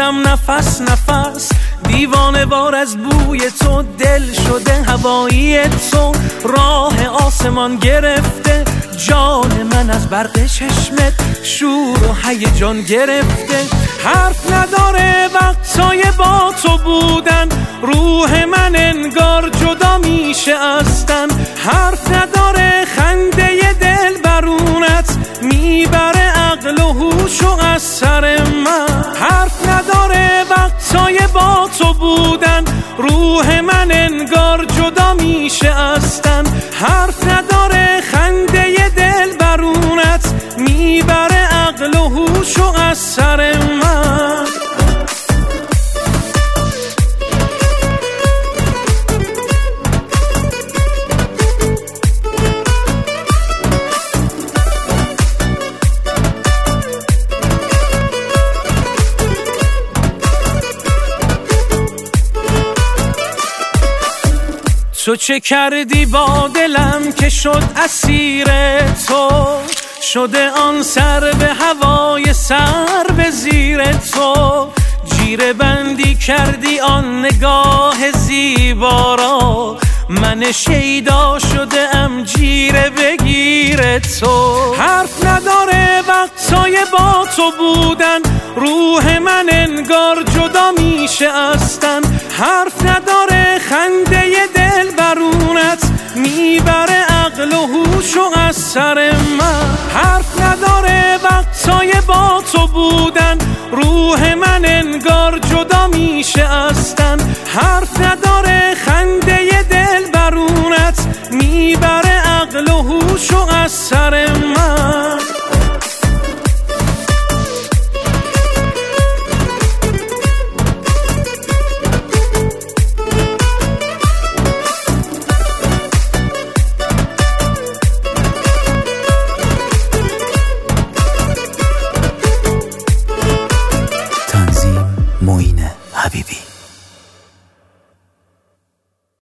دلم نفس نفس دیوانه وار از بوی تو، دل شده هوایی تو، راه آسمان گرفته جان من از برق چشمت، شور و هیجان گرفته. حرف نداره وقتای با تو بودن، روح من انگار جدا میشه از تن. حرف نداره خنده دل برونت، میبره عقل و هوشو از سر من. حرف نداره وقتای با تو بودن، روح من انگار جدا میشه از تن. حرف نداره خنده دل برونت، میبره عقل و هوشو از سر من. تو چه کردی با دلم که شد اسیر تو، شده آن سر به هوای سر به زیر تو. جیره بندی کردی آن نگاه زیبا را، من شیدا شده ام جیره بگیر تو. حرف نداره وقتای با تو بودن، روح من انگار جدا میشه از تن. حرف نداره خنده دل برونت، میبره عقل و هوشو از سر من. حرف نداره وقتای با تو بودن، روح من انگار جدا میشه از تن. حرف نداره خنده دل برونت، میبره